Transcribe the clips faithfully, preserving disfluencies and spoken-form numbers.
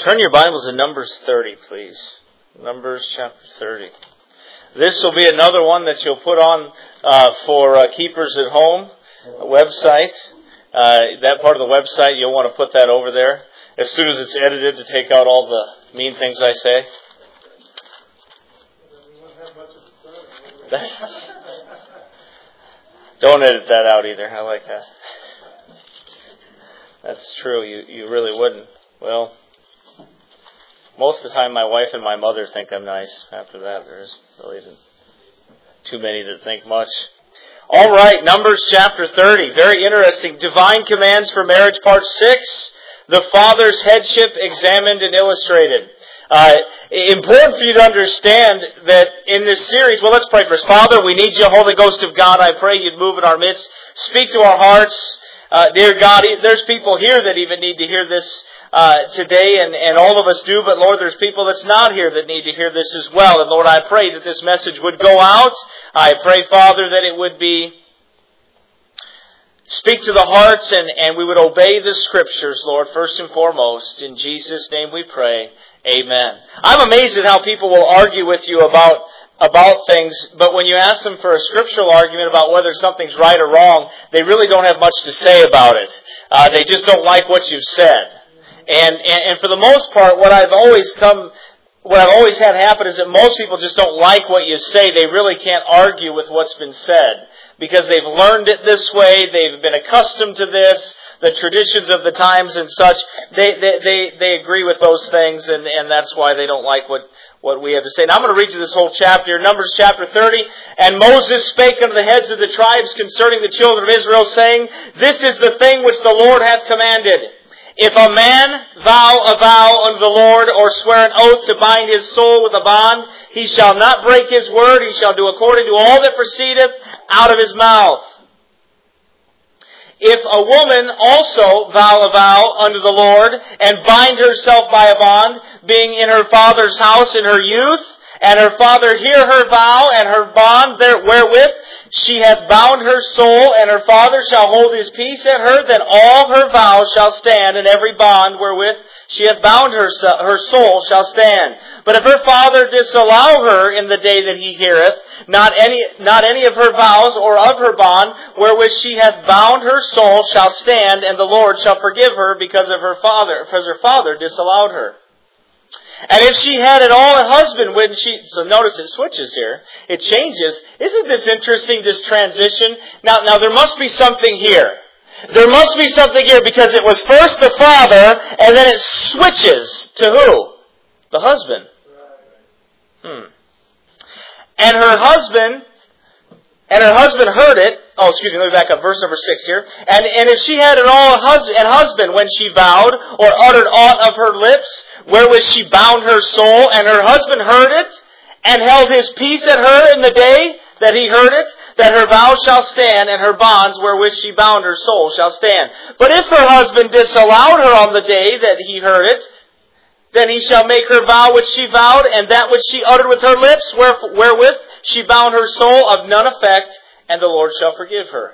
Turn your Bibles to Numbers thirty, please. Numbers chapter thirty. This will be another one that you'll put on uh, for uh, Keepers at Home website. Uh, that part of the website, you'll want to put that over there as soon as it's edited to take out all the mean things I say. Don't edit that out either. I like that. That's true. You you really wouldn't. Well, most of the time my wife and my mother think I'm nice. After that, there really isn't too many that think much. All right, Numbers chapter thirty. Very interesting. Divine Commands for Marriage, part six. The Father's Headship Examined and Illustrated. Uh, important for you to understand that in this series, well, let's pray first. Father, we need you, Holy Ghost of God. I pray you'd move in our midst. Speak to our hearts. Uh, dear God, there's people here that even need to hear this uh, today, and, and all of us do, but Lord, there's people that's not here that need to hear this as well. And Lord, I pray that this message would go out. I pray, Father, that it would be speak to the hearts and, and we would obey the Scriptures, Lord, first and foremost. In Jesus' name we pray. Amen. I'm amazed at how people will argue with you about about things, but when you ask them for a scriptural argument about whether something's right or wrong, they really don't have much to say about it. Uh, they just don't like what you've said. And, and and for the most part, what I've always come, what I've always had happen is that most people just don't like what you say. They really can't argue with what's been said because they've learned it this way. They've been accustomed to this. The traditions of the times and such, they they they, they agree with those things, and, and that's why they don't like what, what we have to say. Now I'm going to read you this whole chapter, Numbers chapter thirty. And Moses spake unto the heads of the tribes concerning the children of Israel, saying, This is the thing which the Lord hath commanded. If a man vow a vow unto the Lord, or swear an oath to bind his soul with a bond, he shall not break his word, he shall do according to all that proceedeth out of his mouth. If a woman also vow a vow unto the Lord, and bind herself by a bond, being in her father's house in her youth, and her father hear her vow and her bond there wherewith she hath bound her soul, and her father shall hold his peace at her, then all her vows shall stand, and every bond wherewith she hath bound her, her soul shall stand. But if her father disallow her in the day that he heareth, not any, not any of her vows or of her bond wherewith she hath bound her soul shall stand, and the Lord shall forgive her because of her father, because her father disallowed her. And if she had at all a husband when she... So notice it switches here. It changes. Isn't this interesting, this transition? Now, now there must be something here. There must be something here because it was first the father and then it switches to who? The husband. Hmm. And her husband... And her husband heard it. Oh, excuse me, let me back up. Verse number six here. And, and if she had at all a hus- an husband when she vowed or uttered aught of her lips, wherewith she bound her soul, and her husband heard it, and held his peace at her in the day that he heard it, that her vow shall stand, and her bonds wherewith she bound her soul shall stand. But if her husband disallowed her on the day that he heard it, then he shall make her vow which she vowed, and that which she uttered with her lips, wherewith she bound her soul, of none effect, and the Lord shall forgive her.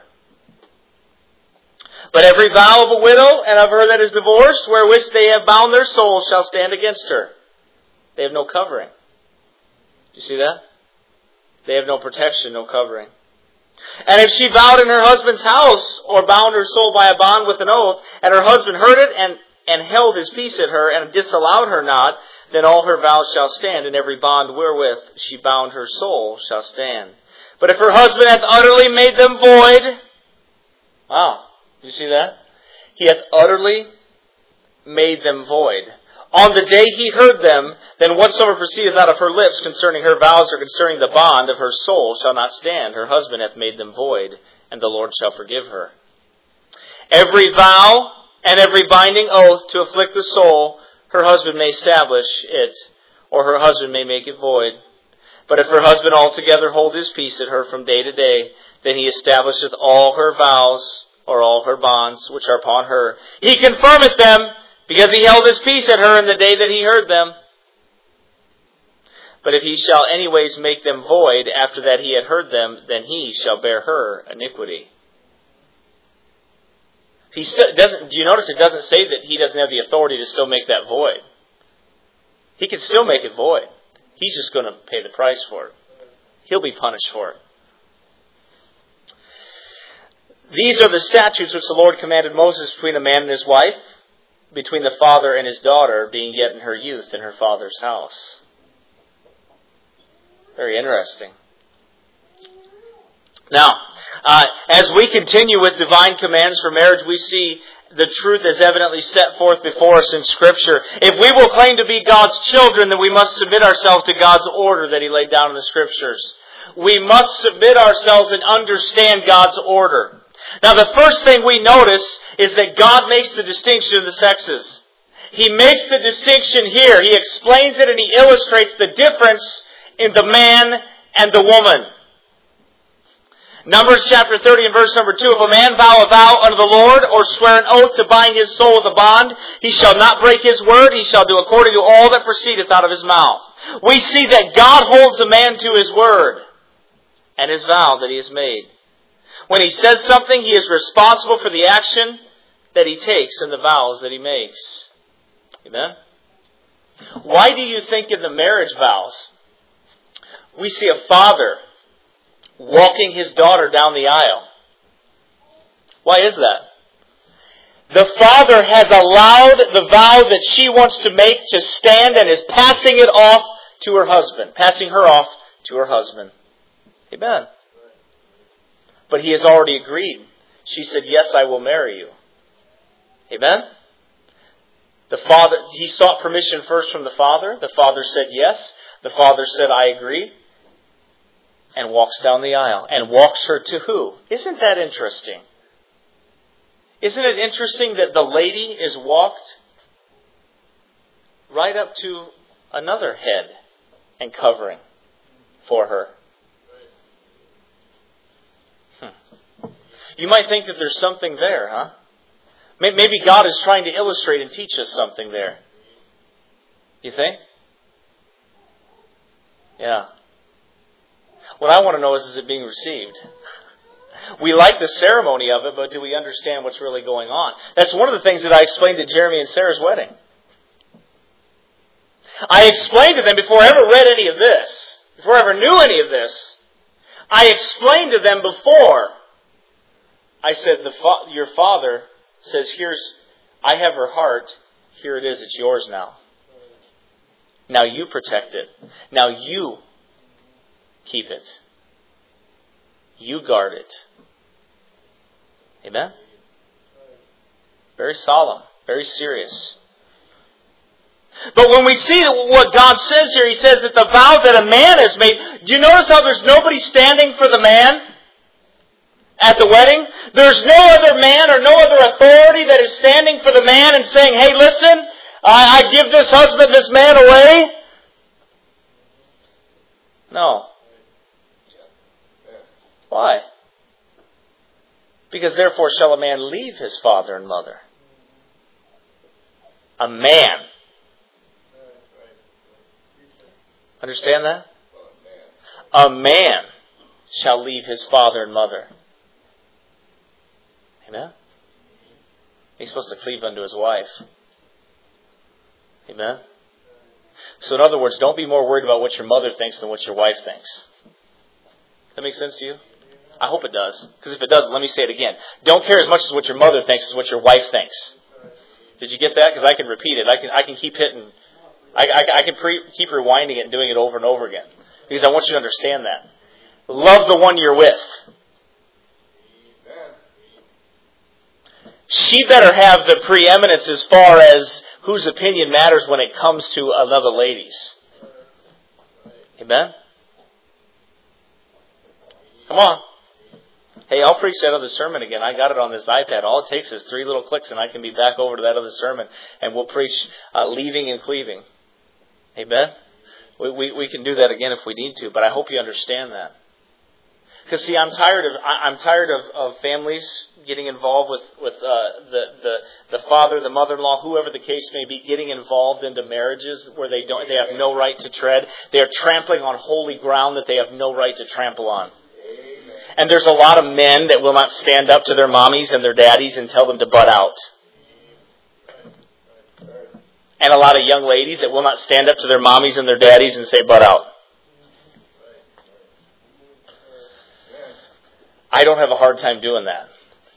But every vow of a widow and of her that is divorced, wherewith they have bound their soul, shall stand against her. They have no covering. Do you see that? They have no protection, no covering. And if she vowed in her husband's house, or bound her soul by a bond with an oath, and her husband heard it, and, and held his peace at her, and disallowed her not, then all her vows shall stand, and every bond wherewith she bound her soul shall stand. But if her husband hath utterly made them void... Wow, do you see that? He hath utterly made them void. On the day he heard them, then whatsoever proceedeth out of her lips concerning her vows or concerning the bond of her soul shall not stand. Her husband hath made them void, and the Lord shall forgive her. Every vow and every binding oath to afflict the soul, her husband may establish it, or her husband may make it void. But if her husband altogether hold his peace at her from day to day, then he establisheth all her vows, or all her bonds, which are upon her. He confirmeth them, because he held his peace at her in the day that he heard them. But if he shall anyways make them void after that he had heard them, then he shall bear her iniquity. He still doesn't. Do you notice it doesn't say that he doesn't have the authority to still make that void? He can still make it void. He's just going to pay the price for it. He'll be punished for it. These are the statutes which the Lord commanded Moses between a man and his wife, between the father and his daughter, being yet in her youth in her father's house. Very interesting. Now, uh, as we continue with divine commands for marriage, we see the truth is evidently set forth before us in Scripture. If we will claim to be God's children, then we must submit ourselves to God's order that He laid down in the Scriptures. We must submit ourselves and understand God's order. Now, the first thing we notice is that God makes the distinction of the sexes. He makes the distinction here. He explains it and He illustrates the difference in the man and the woman. Numbers chapter thirty and verse number two, if a man vow a vow unto the Lord, or swear an oath to bind his soul with a bond, he shall not break his word, he shall do according to all that proceedeth out of his mouth. We see that God holds a man to his word and his vow that he has made. When he says something, he is responsible for the action that he takes and the vows that he makes. Amen? Why do you think in the marriage vows, we see a father walking his daughter down the aisle? Why is that? The father has allowed the vow that she wants to make to stand and is passing it off to her husband. Passing her off to her husband. Amen. But he has already agreed. She said, yes, I will marry you. Amen? The father, he sought permission first from the father. The father said yes. The father said, I agree. And walks down the aisle. And walks her to who? Isn't that interesting? Isn't it interesting that the lady is walked right up to another head and covering for her? Hmm. You might think that there's something there, huh? Maybe God is trying to illustrate and teach us something there. You think? Yeah. What I want to know is, is it being received? We like the ceremony of it, but do we understand what's really going on? That's one of the things that I explained at Jeremy and Sarah's wedding. I explained to them before I ever read any of this, before I ever knew any of this, I explained to them before, I said, the fa- your father says, here's, I have her heart, here it is, it's yours now. Now you protect it. Now you keep it. You guard it. Amen? Very solemn. Very serious. But when we see what God says here, He says that the vow that a man has made, do you notice how there's nobody standing for the man at the wedding? There's no other man or no other authority that is standing for the man and saying, hey, listen, I, I give this husband, this man away. No. Why? Because therefore shall a man leave his father and mother. A man. Understand that? A man shall leave his father and mother. Amen? He's supposed to cleave unto his wife. Amen? So in other words, don't be more worried about what your mother thinks than what your wife thinks. That make sense to you? I hope it does. Because if it doesn't, let me say it again. Don't care as much as what your mother thinks as what your wife thinks. Did you get that? Because I can repeat it. I can I can keep hitting. I, I, I can pre, keep rewinding it and doing it over and over again. Because I want you to understand that. Love the one you're with. She better have the preeminence as far as whose opinion matters when it comes to another lady's. Amen? Come on. Hey, I'll preach that other sermon again. I got it on this iPad. All it takes is three little clicks and I can be back over to that other sermon and we'll preach uh, leaving and cleaving. Amen? We, we we can do that again if we need to, but I hope you understand that. Because see, I'm tired of I'm tired of, of families getting involved with with uh, the the the father, the mother-in-law, whoever the case may be, getting involved into marriages where they don't they have no right to tread. They are trampling on holy ground that they have no right to trample on. And there's a lot of men that will not stand up to their mommies and their daddies and tell them to butt out. And a lot of young ladies that will not stand up to their mommies and their daddies and say, butt out. I don't have a hard time doing that.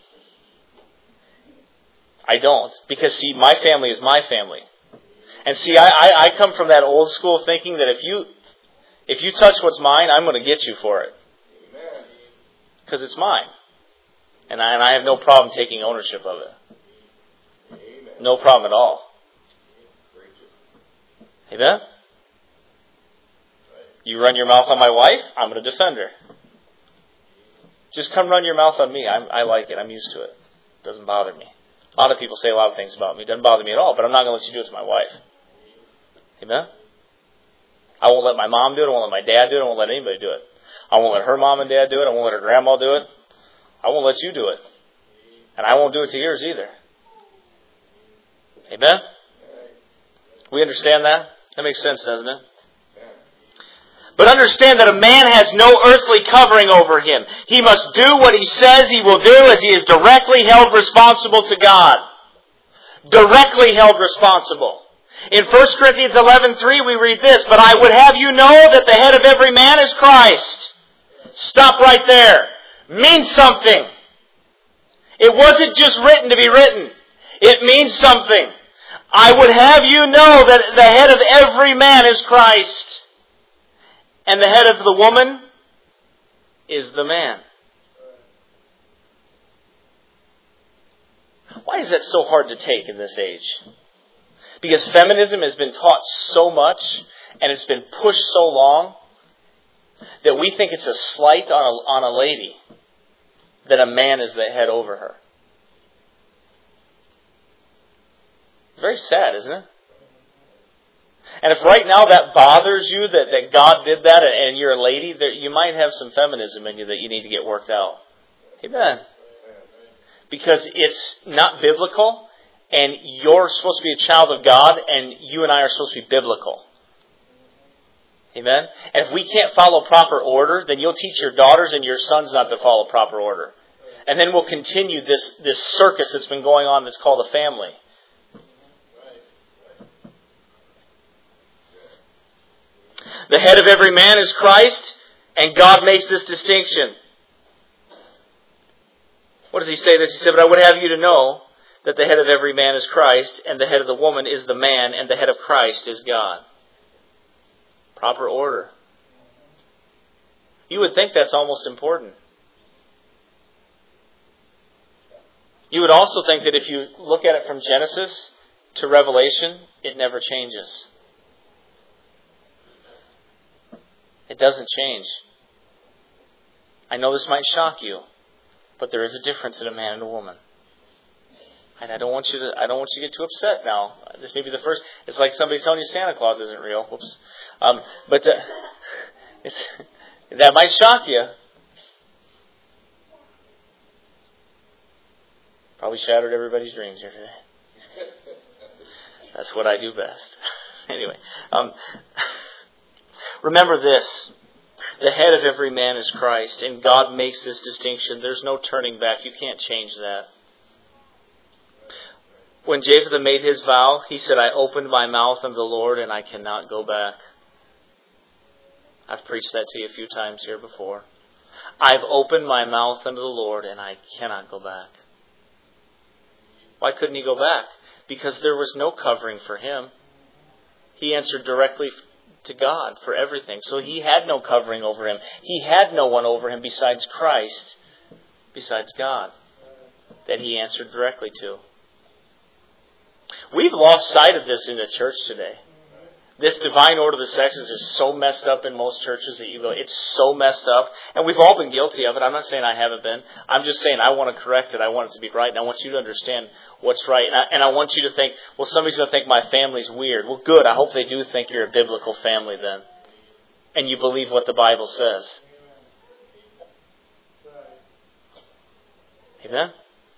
I don't. Because, see, my family is my family. And see, I, I, I come from that old school thinking that if you if you touch what's mine, I'm going to get you for it. Because it's mine. And I, and I have no problem taking ownership of it. No problem at all. Amen? You run your mouth on my wife, I'm going to defend her. Just come run your mouth on me. I'm, I like it. I'm used to it. It doesn't bother me. A lot of people say a lot of things about me. It doesn't bother me at all, but I'm not going to let you do it to my wife. Amen? I won't let my mom do it. I won't let my dad do it. I won't let anybody do it. I won't let her mom and dad do it. I won't let her grandma do it. I won't let you do it. And I won't do it to yours either. Amen? We understand that? That makes sense, doesn't it? But understand that a man has no earthly covering over him. He must do what he says he will do as he is directly held responsible to God. Directly held responsible. In First Corinthians eleven three we read this, but I would have you know that the head of every man is Christ. Stop right there. Means something. It wasn't just written to be written. It means something. I would have you know that the head of every man is Christ. And the head of the woman is the man. Why is that so hard to take in this age? Because feminism has been taught so much and it's been pushed so long that we think it's a slight on a, on a lady that a man is the head over her. Very sad, isn't it? And if right now that bothers you, that, that God did that and you're a lady, there, you might have some feminism in you that you need to get worked out. Amen. Because it's not biblical, and you're supposed to be a child of God, and you and I are supposed to be biblical. Amen? And if we can't follow proper order, then you'll teach your daughters and your sons not to follow proper order. And then we'll continue this, this circus that's been going on that's called a family. The head of every man is Christ, and God makes this distinction. What does he say this? He said, but I would have you to know that the head of every man is Christ, and the head of the woman is the man, and the head of Christ is God. Proper order. You would think that's almost important. You would also think that if you look at it from Genesis to Revelation, it never changes. It doesn't change. I know this might shock you, but there is a difference in a man and a woman. And I don't want you to I don't want you to get too upset now. This may be the first. It's like somebody telling you Santa Claus isn't real. Whoops. Um, but uh, it's, that might shock you. Probably shattered everybody's dreams here today. That's what I do best. Anyway, um, remember this. The head of every man is Christ, and God makes this distinction. There's no turning back. You can't change that. When Jephthah made his vow, he said, I opened my mouth unto the Lord, and I cannot go back. I've preached that to you a few times here before. I've opened my mouth unto the Lord, and I cannot go back. Why couldn't he go back? Because there was no covering for him. He answered directly to God for everything. So he had no covering over him. He had no one over him besides Christ, besides God, that he answered directly to. We've lost sight of this in the church today. This divine order of the sexes is so messed up in most churches that you go, it's so messed up. And we've all been guilty of it. I'm not saying I haven't been. I'm just saying I want to correct it. I want it to be right. And I want you to understand what's right. And I, and I want you to think, well, somebody's going to think my family's weird. Well, good. I hope they do think you're a biblical family then. And you believe what the Bible says. Amen?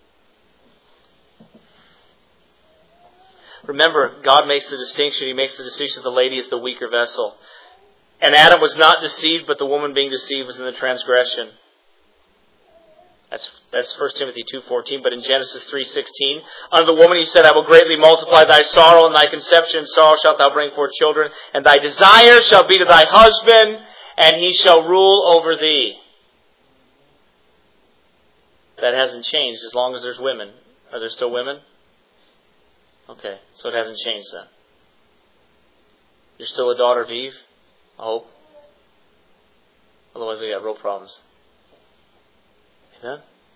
Remember, God makes the distinction. He makes the distinction that the lady is the weaker vessel. And Adam was not deceived, but the woman being deceived was in the transgression. That's that's First Timothy two fourteen. But in Genesis three sixteen, unto the woman he said, I will greatly multiply thy sorrow, and thy conception and sorrow shalt thou bring forth children, and thy desire shall be to thy husband, and he shall rule over thee. That hasn't changed as long as there's women. Are there still women? Okay, so it hasn't changed then. You're still a daughter of Eve, I hope. Otherwise we got real problems. Amen?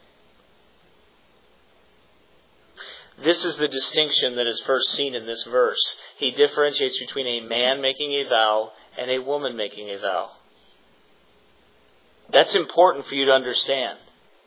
This is the distinction that is first seen in this verse. He differentiates between a man making a vow and a woman making a vow. That's important for you to understand.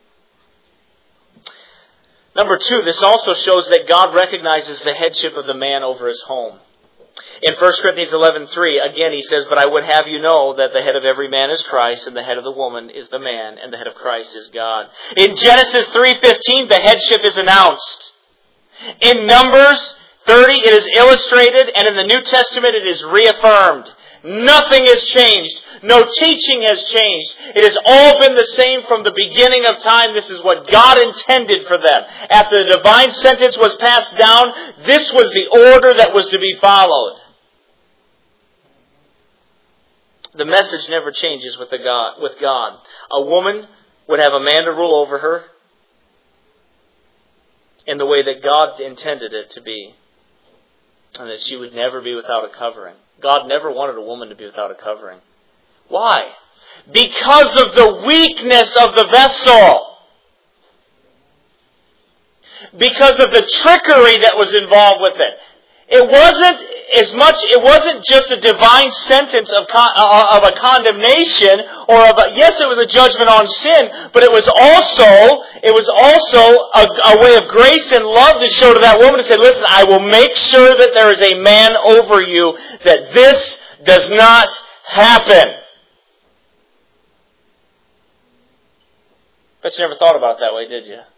Number two, this also shows that God recognizes the headship of the man over his home. In First Corinthians eleven three, again he says, But I would have you know that the head of every man is Christ, and the head of the woman is the man, and the head of Christ is God. In Genesis three fifteen, the headship is announced. In Numbers thirty, it is illustrated, and in the New Testament, it is reaffirmed. Nothing has changed. No teaching has changed. It has all been the same from the beginning of time. This is what God intended for them. After the divine sentence was passed down, this was the order that was to be followed. The message never changes with, the God, with God. A woman would have a man to rule over her in the way that God intended it to be. And that she would never be without a covering. God never wanted a woman to be without a covering. Why? Because of the weakness of the vessel. Because of the trickery that was involved with it. It wasn't as much, it wasn't just a divine sentence of, con, uh, of a condemnation, or of a, yes, it was a judgment on sin, but it was also, it was also a, a way of grace and love to show to that woman to say, listen, I will make sure that there is a man over you, that this does not happen. But you never thought about it that way, did you?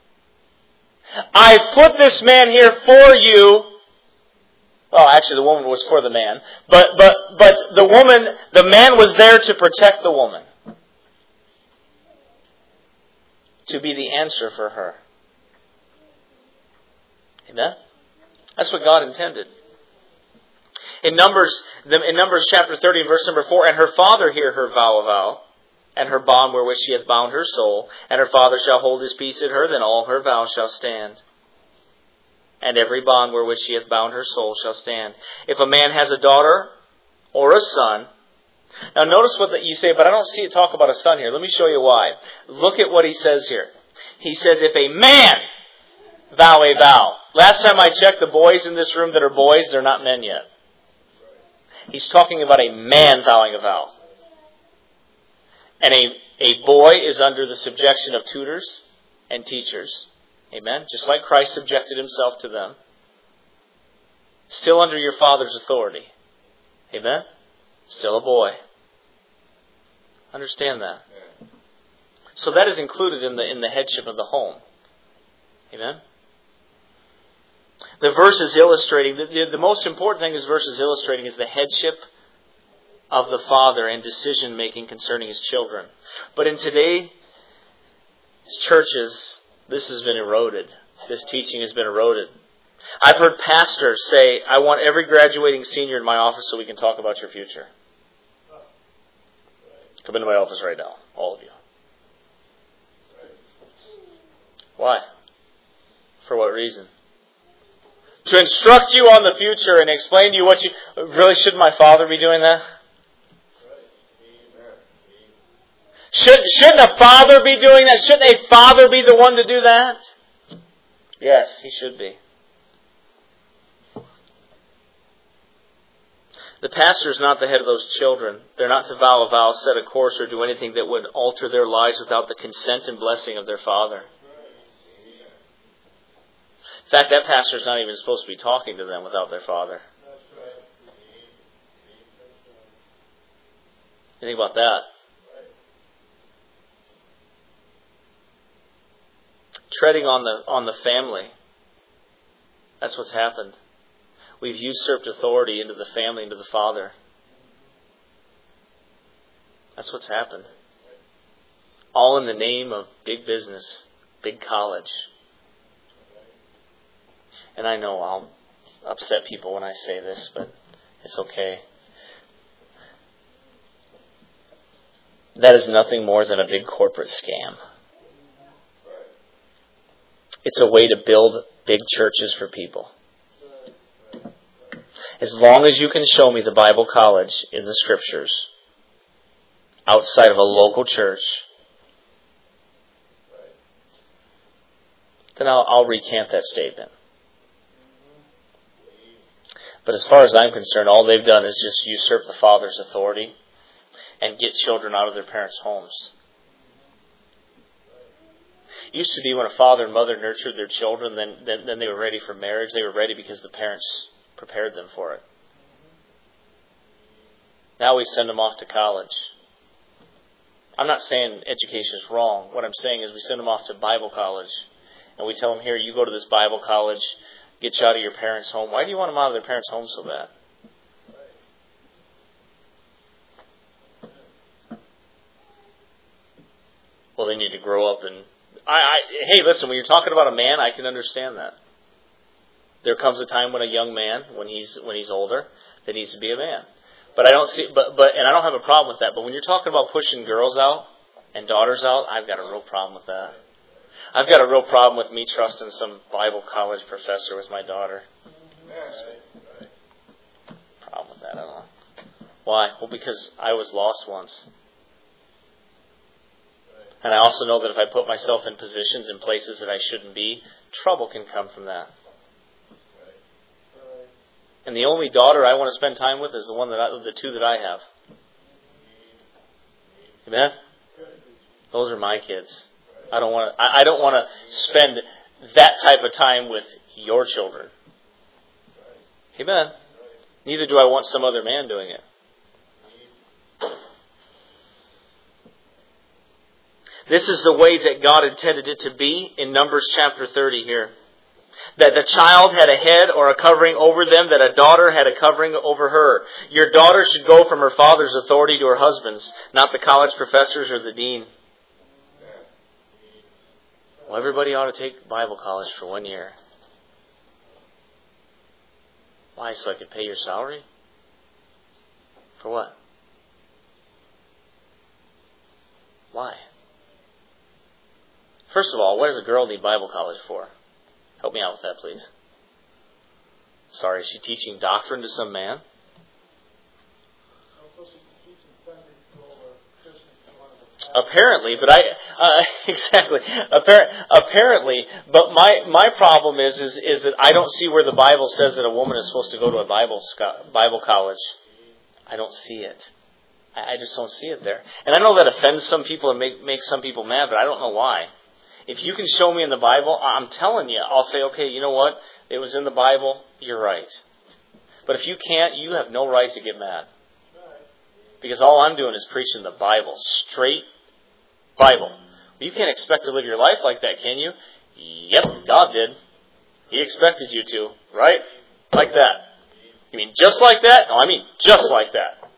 I've put this man here for you. Well, actually, the woman was for the man. But, but, but the woman, the man was there to protect the woman. To be the answer for her. Amen? That's what God intended. In Numbers, in Numbers chapter thirty, verse number four, and her father hear her vow a vow, and her bond wherewith she hath bound her soul, and her father shall hold his peace in her, then all her vows shall stand. And every bond wherewith she hath bound her soul shall stand. If a man has a daughter or a son, now notice what you say, but I don't see it talk about a son here. Let me show you why. Look at what he says here. He says, if a man vow a vow. Last time I checked, the boys in this room that are boys, they're not men yet. He's talking about a man vowing a vow. And a, a boy is under the subjection of tutors and teachers. Amen? Just like Christ subjected himself to them. Still under your father's authority. Amen? Still a boy. Understand that. So that is included in the in the headship of the home. Amen? The verse is illustrating, the, the, the most important thing this verse is illustrating is the headship of the father and decision making concerning his children. But in today's churches, this has been eroded. This teaching has been eroded. I've heard pastors say, I want every graduating senior in my office so we can talk about your future. Come into my office right now, all of you. Why? For what reason? To instruct you on the future and explain to you what you... Really, shouldn't my father be doing that? Should, shouldn't a father be doing that? Shouldn't a father be the one to do that? Yes, he should be. The pastor is not the head of those children. They're not to vow a vow, set a course, or do anything that would alter their lives without the consent and blessing of their father. In fact, that pastor is not even supposed to be talking to them without their father. You think about that? Treading on the on the family. That's what's happened. We've usurped authority into the family, into the father. That's what's happened. All in the name of big business, big college. And I know I'll upset people when I say this, but it's okay. That is nothing more than a big corporate scam. It's a way to build big churches for people. As long as you can show me the Bible college in the Scriptures outside of a local church, then I'll, I'll recant that statement. But as far as I'm concerned, all they've done is just usurp the father's authority and get children out of their parents' homes. It used to be when a father and mother nurtured their children, then, then, then they were ready for marriage. They were ready because the parents prepared them for it. Now we send them off to college. I'm not saying education is wrong. What I'm saying is we send them off to Bible college. And we tell them, here, you go to this Bible college, get you out of your parents' home. Why do you want them out of their parents' home so bad? Well, they need to grow up and... I, I, hey, listen, when you're talking about a man, I can understand that. There comes a time when a young man, when he's when he's older, that needs to be a man. But I don't see, but but and I don't have a problem with that. But when you're talking about pushing girls out and daughters out, I've got a real problem with that. I've got a real problem with me trusting some Bible college professor with my daughter. Problem with that, I don't know. Why? Well, because I was lost once. And I also know that if I put myself in positions in places that I shouldn't be, trouble can come from that. And the only daughter I want to spend time with is the one that I, the two that I have. Amen? Those are my kids. I don't want to. I don't want to spend that type of time with your children. Amen. Neither do I want some other man doing it. This is the way that God intended it to be in Numbers chapter thirty here. That the child had a head or a covering over them, that a daughter had a covering over her. Your daughter should go from her father's authority to her husband's, not the college professors or the dean. Well, everybody ought to take Bible college for one year. Why? So I could pay your salary? For what? Why? First of all, what does a girl need Bible college for? Help me out with that, please. Sorry, is she teaching doctrine to some man? Apparently, but I uh, exactly Appar- apparently. But my my problem is is is that I don't see where the Bible says that a woman is supposed to go to a Bible sco- Bible college. I don't see it. I, I just don't see it there. And I know that offends some people and make makes some people mad, but I don't know why. If you can show me in the Bible, I'm telling you, I'll say, okay, you know what? It was in the Bible. You're right. But if you can't, you have no right to get mad. Because all I'm doing is preaching the Bible. Straight Bible. You can't expect to live your life like that, can you? Yep, God did. He expected you to, right? Like that. You mean just like that? No, I mean just like that.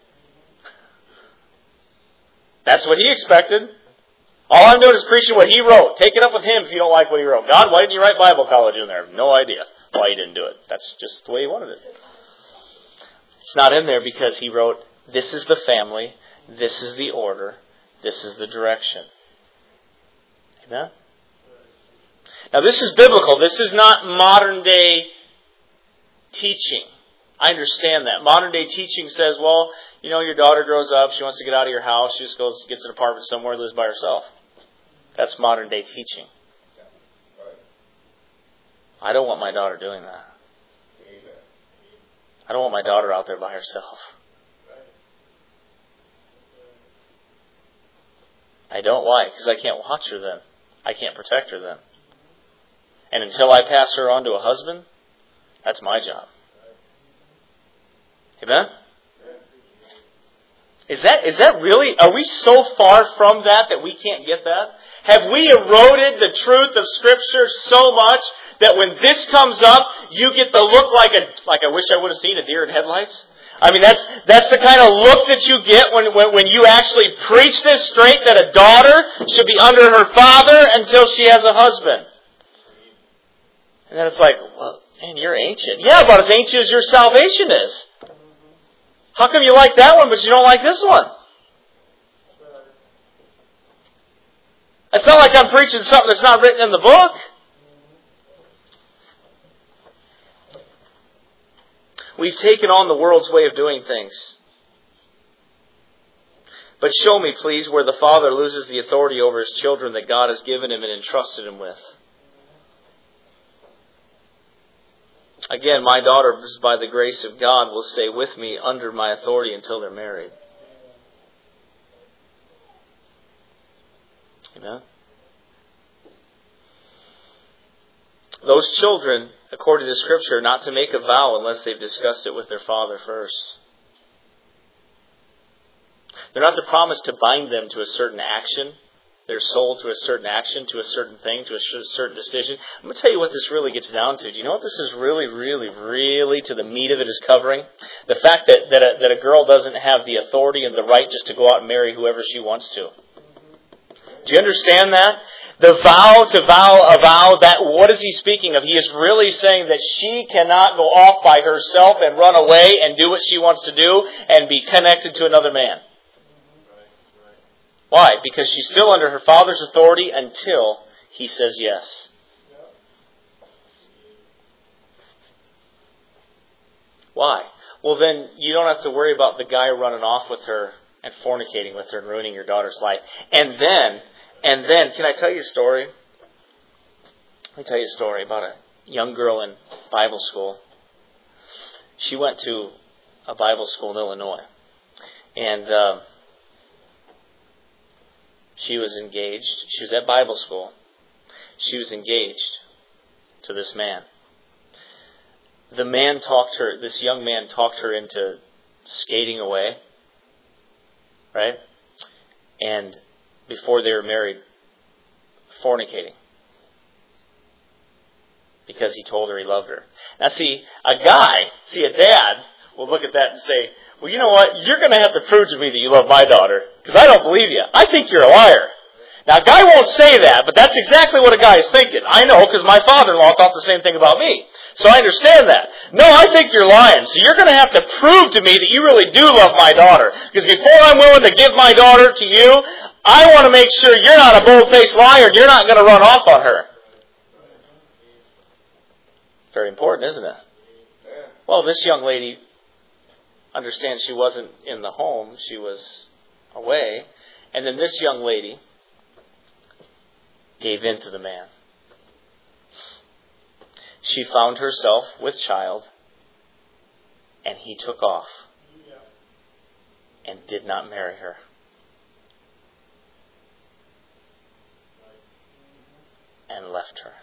That's what He expected. All I'm doing is preaching what He wrote. Take it up with Him if you don't like what He wrote. God, why didn't you write Bible college in there? I have no idea why He didn't do it. That's just the way He wanted it. It's not in there because He wrote, this is the family, this is the order, this is the direction. Amen? Now this is biblical. This is not modern day teaching. I understand that. Modern day teaching says, well, you know, your daughter grows up, she wants to get out of your house, she just goes, gets an apartment somewhere and lives by herself. That's modern day teaching. I don't want my daughter doing that. I don't want my daughter out there by herself. I don't. Why? Because I can't watch her then. I can't protect her then. And until I pass her on to a husband, that's my job. Amen? Is that is that really, are we so far from that that we can't get that? Have we eroded the truth of Scripture so much that when this comes up, you get the look like a like I wish I would have seen a deer in headlights? I mean, that's that's the kind of look that you get when, when, when you actually preach this straight, that a daughter should be under her father until she has a husband. And then it's like, well, man, you're ancient. Yeah, about as ancient as your salvation is. How come you like that one, but you don't like this one? It's not like I'm preaching something that's not written in the book. We've taken on the world's way of doing things. But show me, please, where the father loses the authority over his children that God has given him and entrusted him with. Again, my daughters, by the grace of God, will stay with me under my authority until they're married. Amen? Those children, according to Scripture, are not to make a vow unless they've discussed it with their father first. They're not to promise to bind them to a certain action, their soul to a certain action, to a certain thing, to a certain decision. I'm going to tell you what this really gets down to. Do you know what this is really, really, really, to the meat of it is covering? The fact that, that, a, that a girl doesn't have the authority and the right just to go out and marry whoever she wants to. Do you understand that? The vow to vow a vow, that what is he speaking of? He is really saying that she cannot go off by herself and run away and do what she wants to do and be connected to another man. Why? Because she's still under her father's authority until he says yes. Why? Well, then you don't have to worry about the guy running off with her and fornicating with her and ruining your daughter's life. And then, and then, can I tell you a story? Let me tell you a story about a young girl in Bible school. She went to a Bible school in Illinois. And uh, she was engaged. She was at Bible school. She was engaged to this man. The man talked her, this young man talked her into skating away. Right? And before they were married, fornicating. Because he told her he loved her. Now see, a guy, see a dad, will look at that and say, well, you know what? You're going to have to prove to me that you love my daughter. Because I don't believe you. I think you're a liar. Now, a guy won't say that, but that's exactly what a guy is thinking. I know, because my father-in-law thought the same thing about me. So I understand that. No, I think you're lying. So you're going to have to prove to me that you really do love my daughter. Because before I'm willing to give my daughter to you, I want to make sure you're not a bold-faced liar and you're not going to run off on her. Very important, isn't it? Well, this young lady understands she wasn't in the home. She was away. And then this young lady gave in to the man. She found herself with child, and he took off and did not marry her. And left her.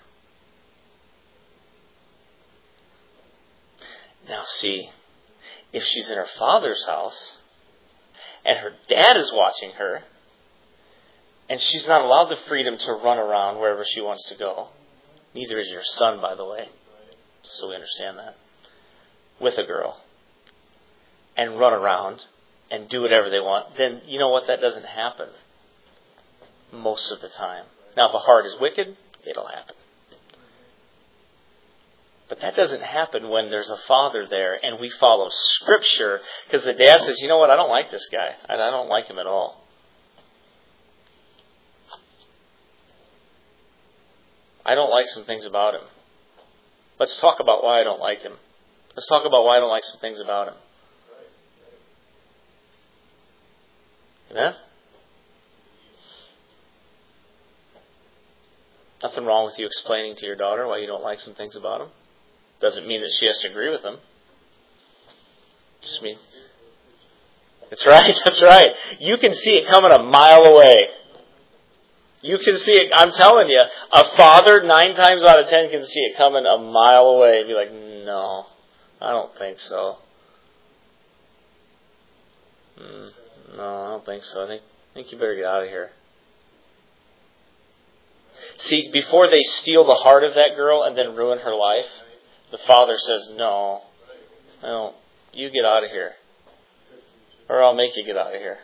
Now see, if she's in her father's house, and her dad is watching her, and she's not allowed the freedom to run around wherever she wants to go. Neither is your son, by the way. So we understand that. With a girl. And run around and do whatever they want. Then you know what? That doesn't happen. Most of the time. Now if a heart is wicked, it'll happen. But that doesn't happen when there's a father there and we follow Scripture. Because the dad says, you know what? I don't like this guy. I don't like him at all. I don't like some things about him. Let's talk about why I don't like him. Let's talk about why I don't like some things about him. Amen? Nothing wrong with you explaining to your daughter why you don't like some things about him. Doesn't mean that she has to agree with him. Just means... That's right, that's right. You can see it coming a mile away. You can see it, I'm telling you, a father nine times out of ten can see it coming a mile away and be like, no, I don't think so. Mm, no, don't think so. I think, I think you better get out of here. See, before they steal the heart of that girl and then ruin her life, the father says, no, no, you get out of here. Or I'll make you get out of here.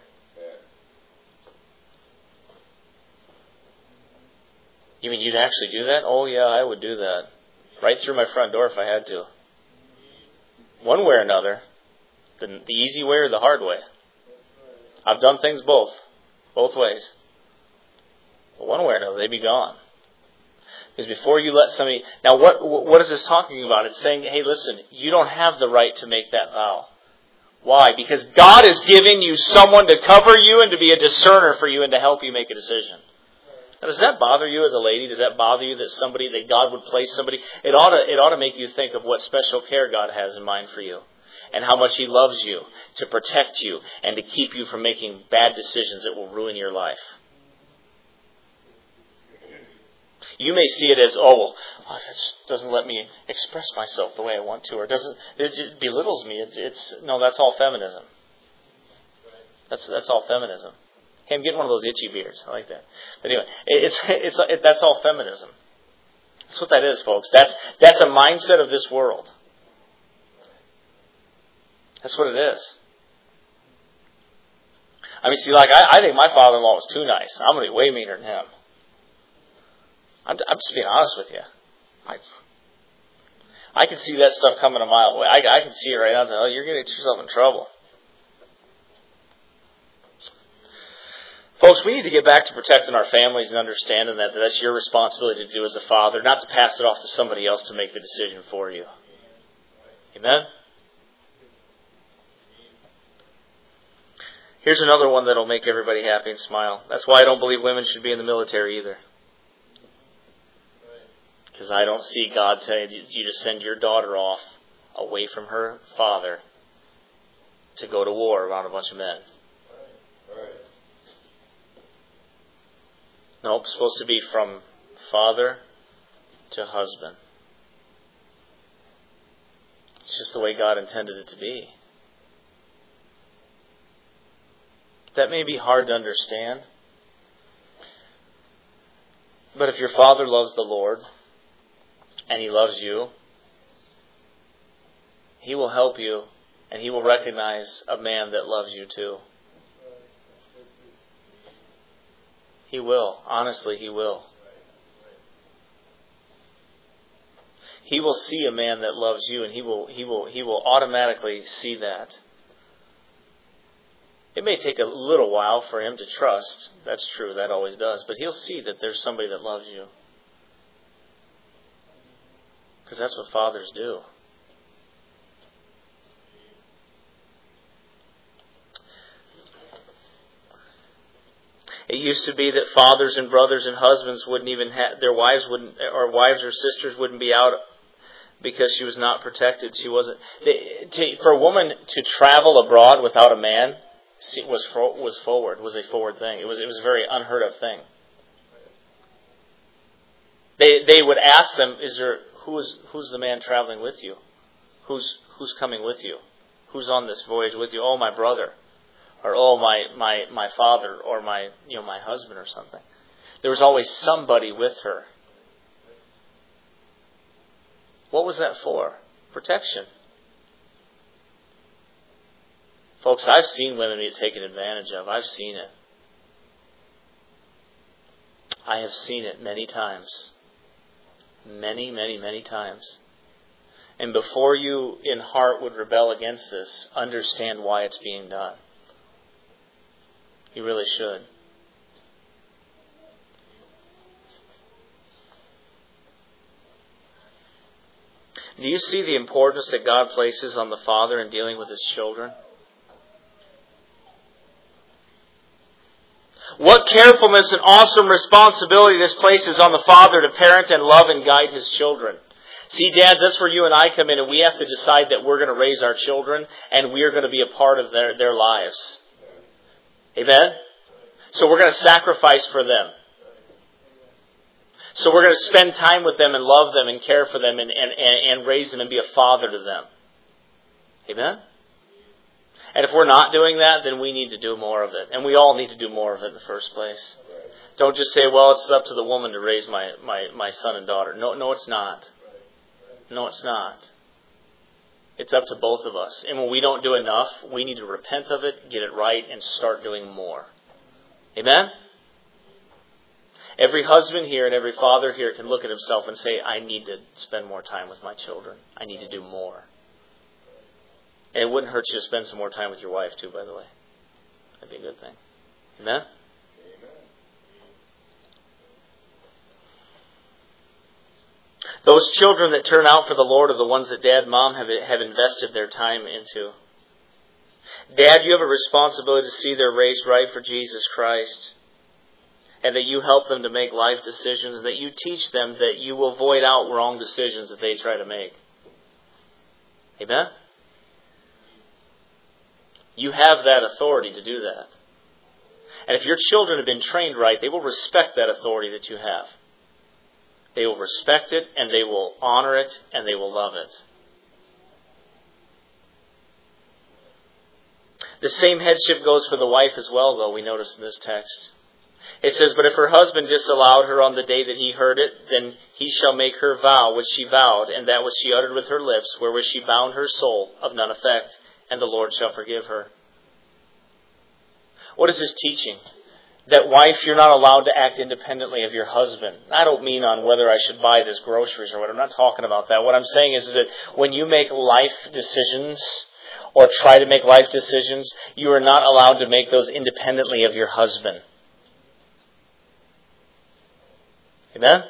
You mean you'd actually do that? Oh yeah, I would do that. Right through my front door if I had to. One way or another. The, the easy way or the hard way. I've done things both. Both ways. But one way or another, they'd be gone. Because before you let somebody... Now what what is this talking about? It's saying, hey listen, you don't have the right to make that vow. Why? Because God has given you someone to cover you and to be a discerner for you and to help you make a decision. Now, does that bother you as a lady? Does that bother you that somebody, that God would place somebody? It ought to, it ought to make you think of what special care God has in mind for you. And how much He loves you to protect you and to keep you from making bad decisions that will ruin your life. You may see it as, oh, well, oh, that doesn't let me express myself the way I want to, or doesn't, it just belittles me. It, it's no, that's all feminism. That's that's all feminism. Hey, I'm getting one of those itchy beards. I like that. But anyway, it, it's it's it, that's all feminism. That's what that is, folks. That's that's a mindset of this world. That's what it is. I mean, see, like I, I think my father-in-law was too nice. I'm going to be way meaner than him. I'm, I'm just being honest with you. I, I can see that stuff coming a mile away. I, I can see it right now. Oh, you're getting yourself in trouble. Folks, we need to get back to protecting our families and understanding that that's your responsibility to do as a father, not to pass it off to somebody else to make the decision for you. Amen? Here's another one that'll make everybody happy and smile. That's why I don't believe women should be in the military either. Because I don't see God telling you to send your daughter off away from her father to go to war around a bunch of men. Nope, it's supposed to be from father to husband. It's just the way God intended it to be. That may be hard to understand. But if your father loves the Lord and He loves you, He will help you and He will recognize a man that loves you too. He will. Honestly, He will. He will see a man that loves you, and he will he will he will automatically see that. It may take a little while for him to trust. That's true, that always does. But he'll see that there's somebody that loves you. Because that's what fathers do. It used to be that fathers and brothers and husbands wouldn't even have, their wives wouldn't, or wives or sisters wouldn't be out because she was not protected. She wasn't. They, to, for a woman to travel abroad without a man was was forward, was a forward thing. It was it was a very unheard of thing. They they would ask them, "Is there who's who's the man traveling with you? Who's who's coming with you? Who's on this voyage with you?" "Oh, my brother." Or, oh, my, my, my father, or my, you know, my husband or something. There was always somebody with her. What was that for? Protection. Folks, I've seen women get taken advantage of. I've seen it. I have seen it many times. Many, many, many times. And before you in heart would rebel against this, understand why it's being done. You really should. Do you see the importance that God places on the father in dealing with his children? What carefulness and awesome responsibility this places on the father to parent and love and guide his children. See, dads, that's where you and I come in, and we have to decide that we're going to raise our children and we are going to be a part of their, their lives. Amen? So we're going to sacrifice for them. So we're going to spend time with them and love them and care for them and, and, and raise them and be a father to them. Amen? And if we're not doing that, then we need to do more of it. And we all need to do more of it in the first place. Don't just say, well, it's up to the woman to raise my, my, my son and daughter. No, no, it's not. No, it's not. It's up to both of us. And when we don't do enough, we need to repent of it, get it right, and start doing more. Amen? Every husband here and every father here can look at himself and say, I need to spend more time with my children. I need to do more. And it wouldn't hurt you to spend some more time with your wife too, by the way. That'd be a good thing. Amen? Those children that turn out for the Lord are the ones that Dad and Mom have, have invested their time into. Dad, you have a responsibility to see they're raised right for Jesus Christ. And that you help them to make life decisions. And that you teach them that you will void out wrong decisions that they try to make. Amen? You have that authority to do that. And if your children have been trained right, they will respect that authority that you have. They will respect it, and they will honor it, and they will love it. The same headship goes for the wife as well, though, we notice in this text. It says, but if her husband disallowed her on the day that he heard it, then he shall make her vow which she vowed, and that which she uttered with her lips, wherewith she bound her soul, of none effect, and the Lord shall forgive her. What is this teaching? That wife, you're not allowed to act independently of your husband. I don't mean on whether I should buy this groceries or what. I'm not talking about that. What I'm saying is that when you make life decisions or try to make life decisions, you are not allowed to make those independently of your husband. Amen?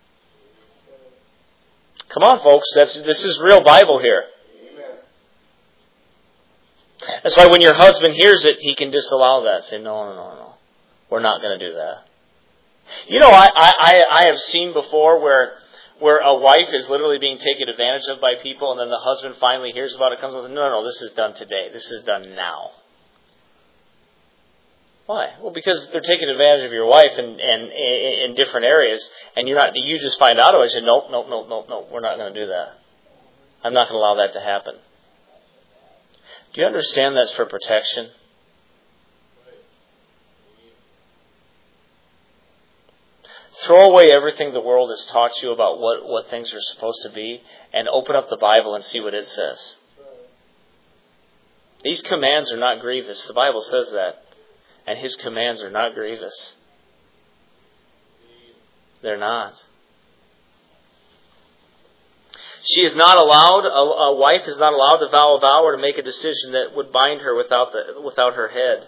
Come on, folks. That's this is real Bible here. That's why when your husband hears it, he can disallow that. Say, no, no, no, no. We're not going to do that. You know, I, I, I have seen before where where a wife is literally being taken advantage of by people, and then the husband finally hears about it, comes and says, no, no, this is done today. This is done now. Why? Well, because they're taking advantage of your wife in, in, in, in different areas, and you're not. You just find out. I say, nope, nope, nope, nope, nope. We're not going to do that. I'm not going to allow that to happen. Do you understand that's for protection? Throw away everything the world has taught you about what, what things are supposed to be and open up the Bible and see what it says. These commands are not grievous. The Bible says that. And His commands are not grievous. They're not. She is not allowed, a, a wife is not allowed to vow a vow or to make a decision that would bind her without the, without her head.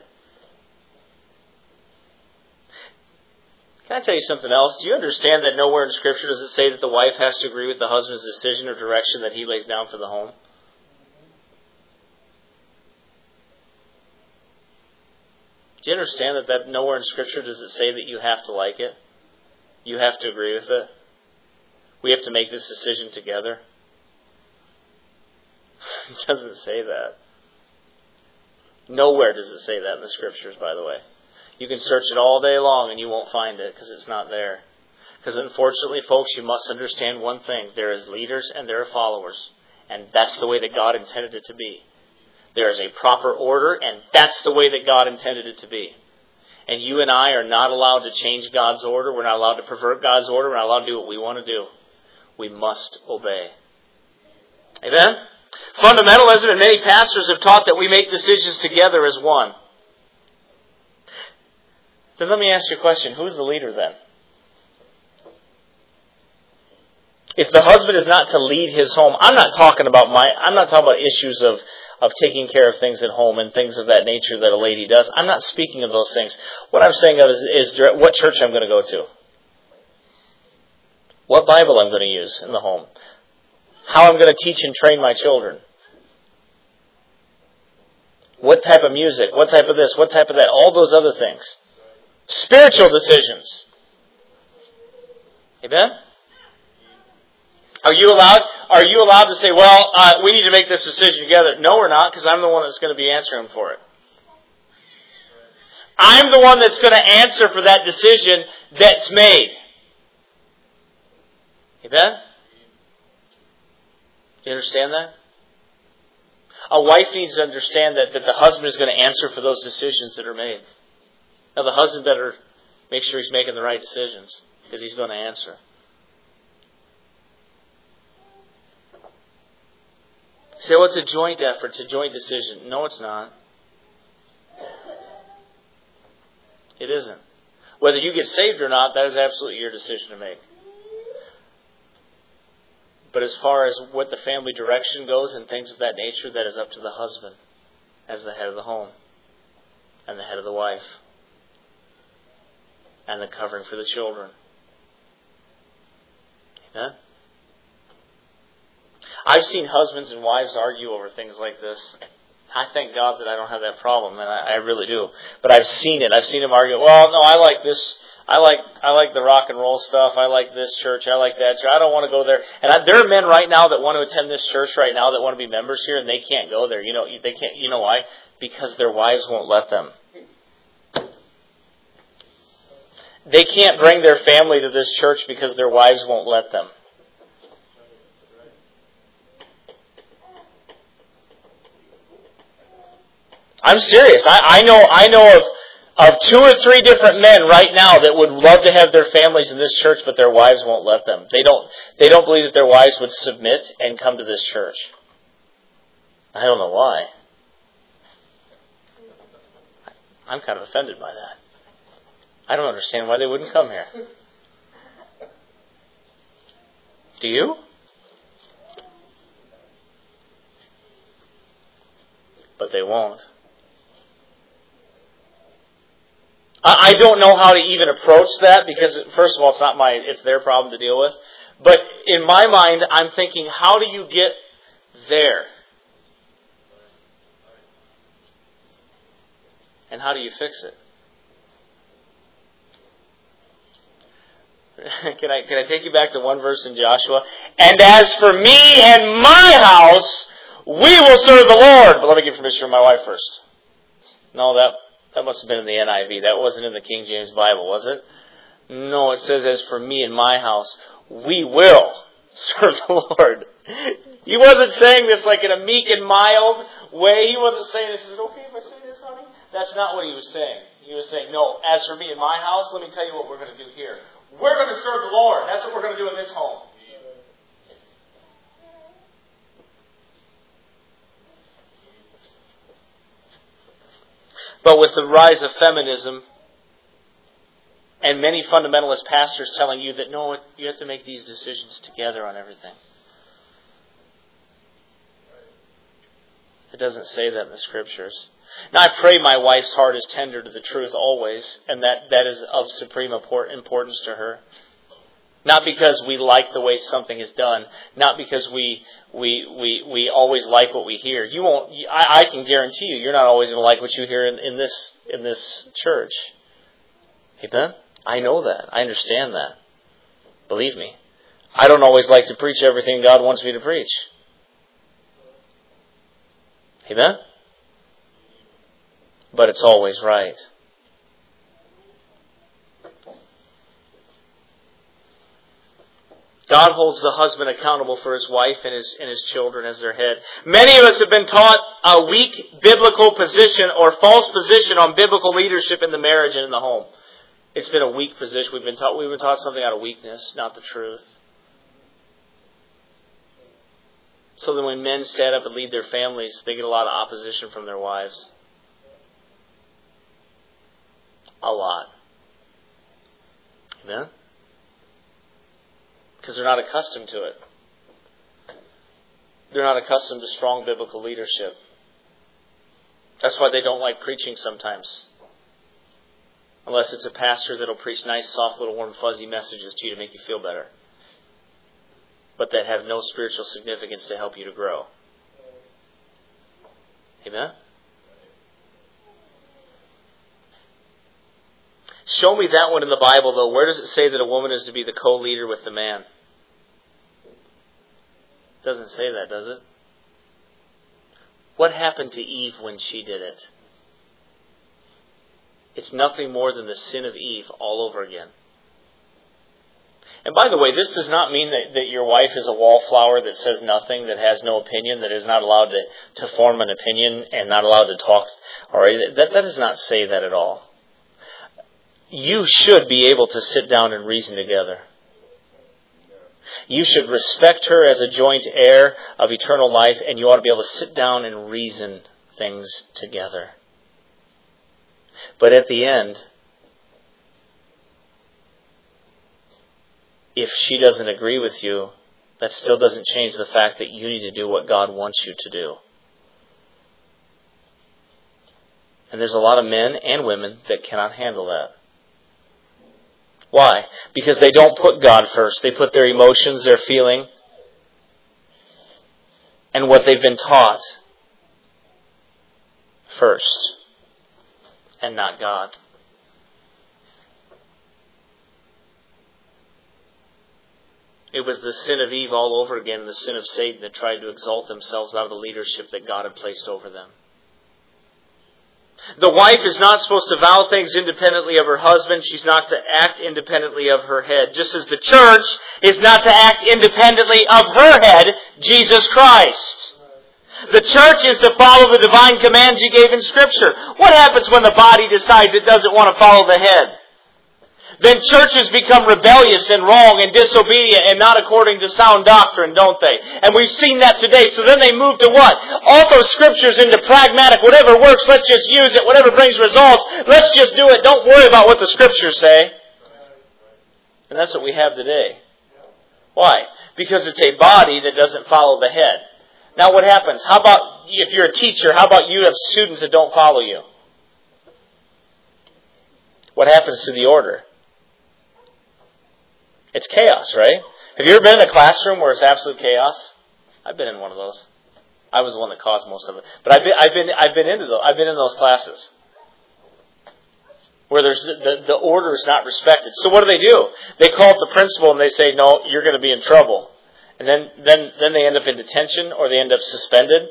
Can I tell you something else? Do you understand that nowhere in Scripture does it say that the wife has to agree with the husband's decision or direction that he lays down for the home? Do you understand that, that nowhere in Scripture does it say that you have to like it? You have to agree with it? We have to make this decision together? It doesn't say that. Nowhere does it say that in the Scriptures, by the way. You can search it all day long and you won't find it because it's not there. Because unfortunately, folks, you must understand one thing. There is leaders and there are followers. And that's the way that God intended it to be. There is a proper order and that's the way that God intended it to be. And you and I are not allowed to change God's order. We're not allowed to pervert God's order. We're not allowed to do what we want to do. We must obey. Amen? Fundamentalism and many pastors have taught that we make decisions together as one. Then let me ask you a question. Who's the leader then? If the husband is not to lead his home, I'm not talking about my, I'm not talking about issues of, of taking care of things at home and things of that nature that a lady does. I'm not speaking of those things. What I'm saying of is, is what church I'm going to go to. What Bible I'm going to use in the home. How I'm going to teach and train my children. What type of music, what type of this, what type of that, all those other things. Spiritual decisions. Amen? Are you allowed, are you allowed to say, well, uh, we need to make this decision together? No, we're not, because I'm the one that's going to be answering for it. I'm the one that's going to answer for that decision that's made. Amen? Do you understand that? a wife needs to understand that, that the husband is going to answer for those decisions that are made. Now the husband better make sure he's making the right decisions, because he's going to answer. You say, well, it's a joint effort, it's a joint decision. No, it's not. It isn't. Whether you get saved or not, that is absolutely your decision to make. But as far as what the family direction goes and things of that nature, that is up to the husband as the head of the home and the head of the wife and the covering for the children. Amen? I've seen husbands and wives argue over things like this. I thank God that I don't have that problem, and I, I really do. But I've seen it. I've seen them argue, well, no, I like this. I like I like the rock and roll stuff. I like this church. I like that church. I don't want to go there. And I, there are men right now that want to attend this church right now that want to be members here, and they can't go there. You know, they can't. You know why? Because their wives won't let them. They can't bring their family to this church because their wives won't let them. I'm serious. I, I know. I know of. Of two or three different men right now that would love to have their families in this church, but their wives won't let them. They don't they don't believe that their wives would submit and come to this church. I don't know why. I'm kind of offended by that. I don't understand why they wouldn't come here. Do you? But they won't. I don't know how to even approach that because, first of all, it's not my, it's their problem to deal with. But in my mind, I'm thinking, how do you get there? And how do you fix it? Can I can I take you back to one verse in Joshua? And as for me and my house, we will serve the Lord. But let me get permission from my wife first. No, that... That must have been in the N I V. That wasn't in the King James Bible, was it? No, it says, as for me and my house, we will serve the Lord. He wasn't saying this like in a meek and mild way. He wasn't saying, this is it okay if I say this, honey? That's not what he was saying. He was saying, no, as for me and my house, let me tell you what we're going to do here. We're going to serve the Lord. That's what we're going to do in this home. But with the rise of feminism and many fundamentalist pastors telling you that, no, you have to make these decisions together on everything. It doesn't say that in the Scriptures. Now, I pray my wife's heart is tender to the truth always, and that, that is of supreme importance to her. Not because we like the way something is done. Not because we we we, we always like what we hear. You won't. I, I can guarantee you, you're not always going to like what you hear in, in this in this church. Amen? I know that. I understand that. Believe me. I don't always like to preach everything God wants me to preach. Amen? But it's always right. God holds the husband accountable for his wife and his and his children as their head. Many of us have been taught a weak biblical position or false position on biblical leadership in the marriage and in the home. It's been a weak position. We've been taught we've been taught something out of weakness, not the truth. So that when men stand up and lead their families, they get a lot of opposition from their wives. A lot. Amen? Because they're not accustomed to it. They're not accustomed to strong biblical leadership. That's why they don't like preaching sometimes. Unless it's a pastor that'll preach nice, soft, little warm, fuzzy messages to you to make you feel better. But that have no spiritual significance to help you to grow. Amen? Show me that one in the Bible, though. Where does it say that a woman is to be the co-leader with the man? It doesn't say that, does it? What happened to Eve when she did it? It's nothing more than the sin of Eve all over again. And by the way, this does not mean that, that your wife is a wallflower that says nothing, that has no opinion, that is not allowed to, to form an opinion and not allowed to talk. All right, that, that does not say that at all. You should be able to sit down and reason together. You should respect her as a joint heir of eternal life, and you ought to be able to sit down and reason things together. But at the end, if she doesn't agree with you, that still doesn't change the fact that you need to do what God wants you to do. And there's a lot of men and women that cannot handle that. Why? Because they don't put God first. They put their emotions, their feeling, and what they've been taught first, and not God. It was the sin of Eve all over again, the sin of Satan that tried to exalt themselves out of the leadership that God had placed over them. The wife is not supposed to vow things independently of her husband. She's not to act independently of her head. Just as the church is not to act independently of her head, Jesus Christ. The church is to follow the divine commands He gave in Scripture. What happens when the body decides it doesn't want to follow the head? Then churches become rebellious and wrong and disobedient and not according to sound doctrine, don't they? And we've seen that today. So then they move to what? All those scriptures into pragmatic. Whatever works, let's just use it. Whatever brings results, let's just do it. Don't worry about what the scriptures say. And that's what we have today. Why? Because it's a body that doesn't follow the head. Now what happens? How about, if you're a teacher, how about you have students that don't follow you? What happens to the order? It's chaos, right? Have you ever been in a classroom where it's absolute chaos? I've been in one of those. I was the one that caused most of it. But I've been, I've been, I've been into those. I've been in those classes where there's the, the, the order is not respected. So what do they do? They call up the principal and they say, "No, you're going to be in trouble." And then, then, then they end up in detention, or they end up suspended,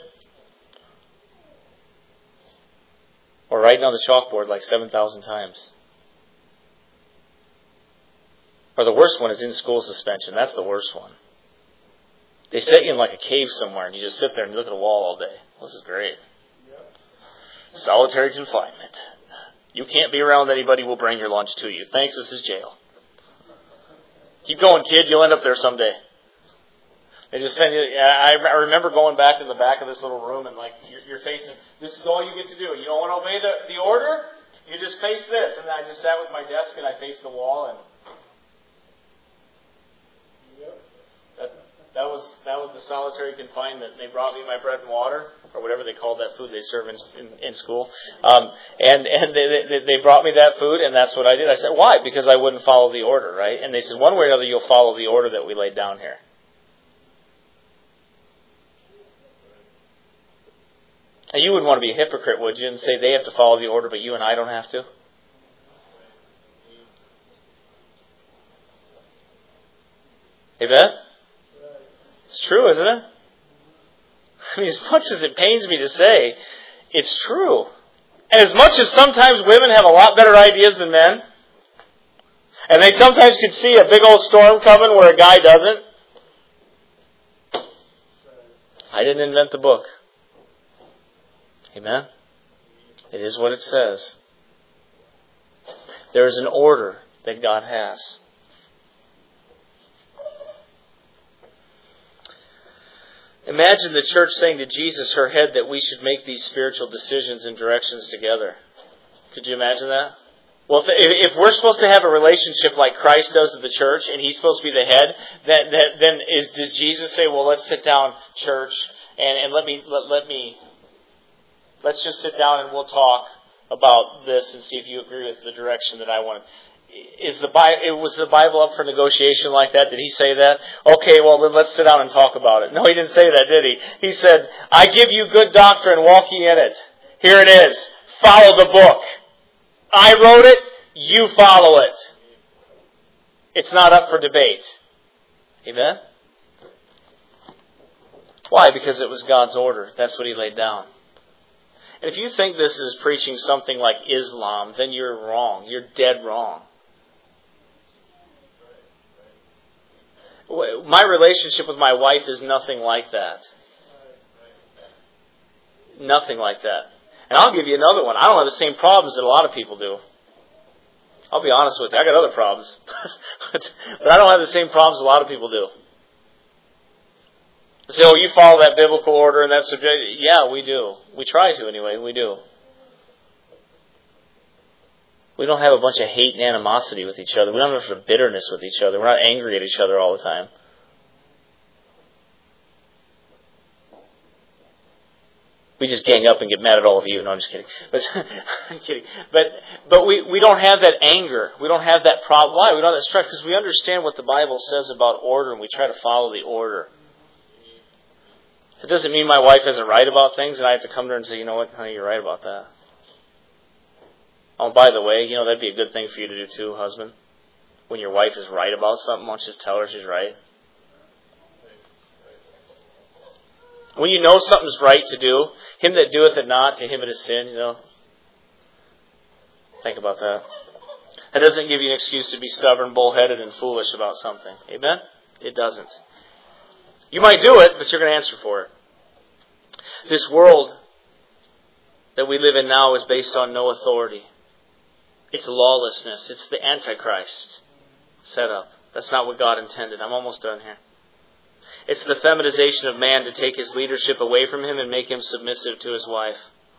or writing on the chalkboard like seven thousand times. Or the worst one is in-school suspension. That's the worst one. They set you in like a cave somewhere, and you just sit there and look at a wall all day. This is great. Yep. Solitary confinement. You can't be around anybody who will bring your lunch to you. Thanks, this is jail. Keep going, kid. You'll end up there someday. They just send you. I remember going back in the back of this little room, and like you're, you're facing. This is all you get to do. You don't want to obey the, the order. You just face this. And I just sat with my desk and I faced the wall, and That, that was that was the solitary confinement. They brought me my bread and water, or whatever they called that food they serve in in, in school, um, and and they, they they brought me that food, and that's what I did. I said, "Why?" Because I wouldn't follow the order, right? And they said, "One way or another, you'll follow the order that we laid down here." And you wouldn't want to be a hypocrite, would you, and say they have to follow the order, but you and I don't have to? Amen? It's true, isn't it? I mean, as much as it pains me to say, it's true. And as much as sometimes women have a lot better ideas than men, and they sometimes could see a big old storm coming where a guy doesn't, I didn't invent the book. Amen? It is what it says. There is an order that God has. Imagine the church saying to Jesus, her head, that we should make these spiritual decisions and directions together. Could you imagine that? Well, if, if we're supposed to have a relationship like Christ does with the church, and He's supposed to be the head, then, then is, does Jesus say, "Well, let's sit down, church, and, and let me let, let me let's just sit down and we'll talk about this and see if you agree with the direction that I want." Is the Bible, was the Bible up for negotiation like that? Did He say that? Okay, well then let's sit down and talk about it. No, He didn't say that, did He? He said, "I give you good doctrine, walk ye in it." Here it is. Follow the book. I wrote it, you follow it. It's not up for debate. Amen? Why? Because it was God's order. That's what He laid down. And if you think this is preaching something like Islam, then you're wrong. You're dead wrong. My relationship with my wife is nothing like that. Nothing like that. And I'll give you another one. I don't have the same problems that a lot of people do. I'll be honest with you. I got other problems. But I don't have the same problems a lot of people do. They say, oh, you follow that biblical order and that subject. Yeah, we do. We try to anyway. We do. We don't have a bunch of hate and animosity with each other. We don't have a bunch of bitterness with each other. We're not angry at each other all the time. We just gang up and get mad at all of you. No, I'm just kidding. But I'm kidding. But but we, we don't have that anger. We don't have that problem. Why? We don't have that strife because we understand what the Bible says about order and we try to follow the order. It doesn't mean my wife isn't right about things and I have to come to her and say, you know what, honey, you're right about that. Oh, by the way, you know, that'd be a good thing for you to do too, husband. When your wife is right about something, why don't you just tell her she's right? When you know something's right to do, him that doeth it not, to him it is sin, you know. Think about that. That doesn't give you an excuse to be stubborn, bullheaded, and foolish about something. Amen? It doesn't. You might do it, but you're going to answer for it. This world that we live in now is based on no authority. It's lawlessness. It's the Antichrist set up. That's not what God intended. I'm almost done here. It's the feminization of man to take his leadership away from him and make him submissive to his wife.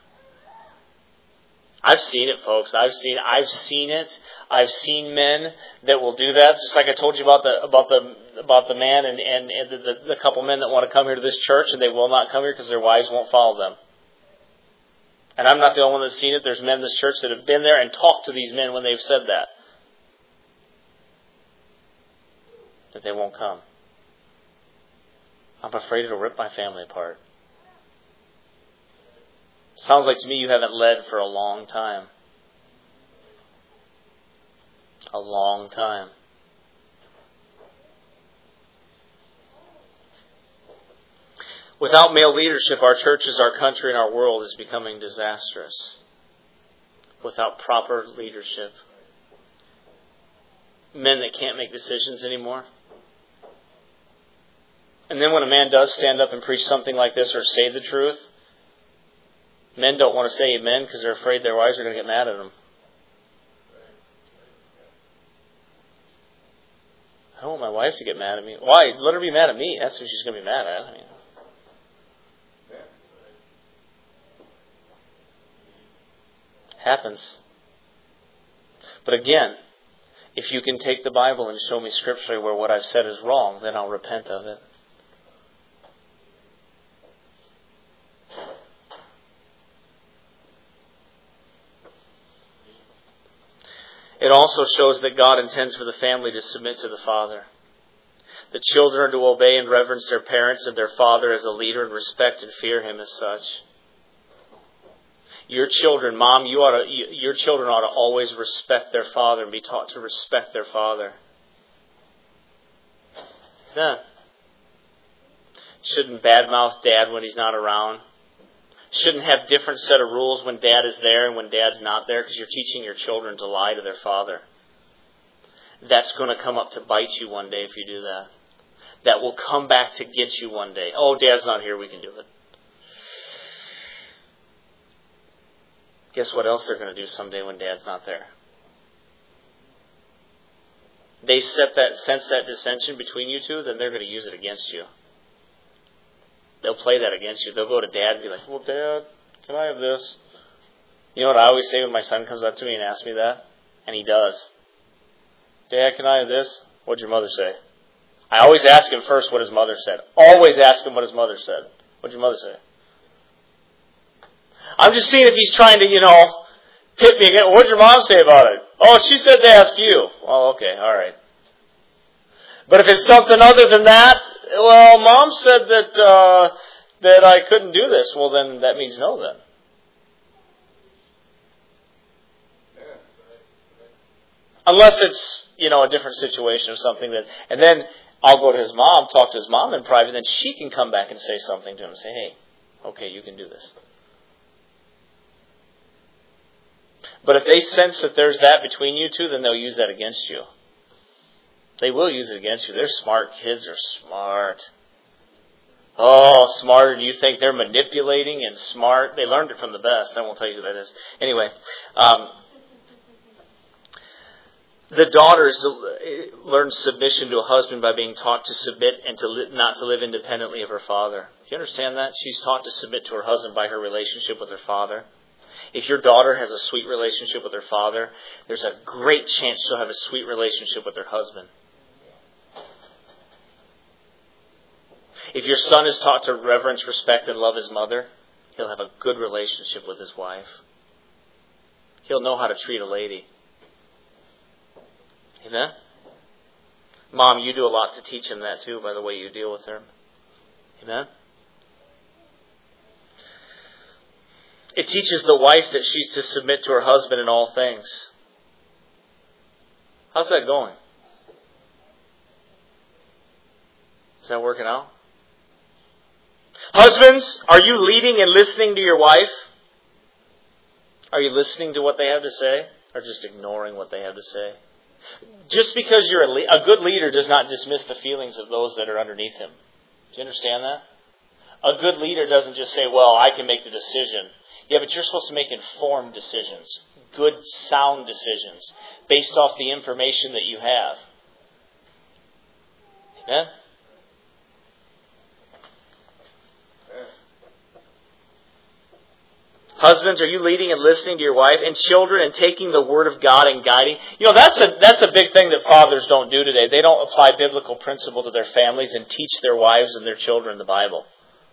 I've seen it, folks. I've seen I've seen it. I've seen men that will do that. Just like I told you about the about the about the man and, and, and the, the, the couple men that want to come here to this church and they will not come here because their wives won't follow them. And I'm not the only one that's seen it. There's men in this church that have been there and talked to these men when they've said that. That they won't come. I'm afraid it'll rip my family apart. Sounds like to me you haven't led for a long time. A long time. Without male leadership, our churches, our country, and our world is becoming disastrous. Without proper leadership. Men that can't make decisions anymore. And then when a man does stand up and preach something like this or say the truth, men don't want to say amen because they're afraid their wives are going to get mad at them. I don't want my wife to get mad at me. Why? Let her be mad at me. That's who she's going to be mad at. I mean, happens. But again, if you can take the Bible and show me scripturally where what I've said is wrong, then I'll repent of it. It also shows that God intends for the family to submit to the father. The children are to obey and reverence their parents and their father as a leader and respect and fear him as such. Your children, Mom, you ought to, your children ought to always respect their father and be taught to respect their father. Yeah. Shouldn't badmouth Dad when he's not around. Shouldn't have different set of rules when Dad is there and when Dad's not there because you're teaching your children to lie to their father. That's going to come up to bite you one day if you do that. That will come back to get you one day. Oh, Dad's not here, we can do it. Guess what else they're going to do someday when Dad's not there? They set that sense that dissension between you two, then they're going to use it against you. They'll play that against you. They'll go to Dad and be like, well, Dad, can I have this? You know what I always say when my son comes up to me and asks me that? And he does. Dad, can I have this? What'd your mother say? I always ask him first what his mother said. Always ask him what his mother said. What'd your mother say? I'm just seeing if he's trying to, you know, pit me again. What'd your mom say about it? Oh, she said to ask you. Oh, okay, all right. But if it's something other than that, well, Mom said that uh, that I couldn't do this. Well, then that means no then. Unless it's, you know, a different situation or something that, and then I'll go to his mom, talk to his mom in private, and then she can come back and say something to him and say, hey, okay, you can do this. But if they sense that there's that between you two, then they'll use that against you. They will use it against you. They're smart. Kids are smart. Oh, smarter than you think. They're manipulating and smart. They learned it from the best. I won't tell you who that is. Anyway, um, the daughter is to learn submission to a husband by being taught to submit and to li- not to live independently of her father. Do you understand that? She's taught to submit to her husband by her relationship with her father. If your daughter has a sweet relationship with her father, there's a great chance she'll have a sweet relationship with her husband. If your son is taught to reverence, respect, and love his mother, he'll have a good relationship with his wife. He'll know how to treat a lady. Amen? Mom, you do a lot to teach him that too, by the way you deal with her. Amen? It teaches the wife that she's to submit to her husband in all things. How's that going? Is that working out? Husbands, are you leading and listening to your wife? Are you listening to what they have to say, or just ignoring what they have to say? Just because you're a, le- a good leader does not dismiss the feelings of those that are underneath him. Do you understand that? A good leader doesn't just say, well, I can make the decision. Yeah, but you're supposed to make informed decisions. Good, sound decisions. Based off the information that you have. Amen? Husbands, are you leading and listening to your wife? And children, and taking the Word of God and guiding? You know, that's a that's a big thing that fathers don't do today. They don't apply biblical principle to their families and teach their wives and their children the Bible.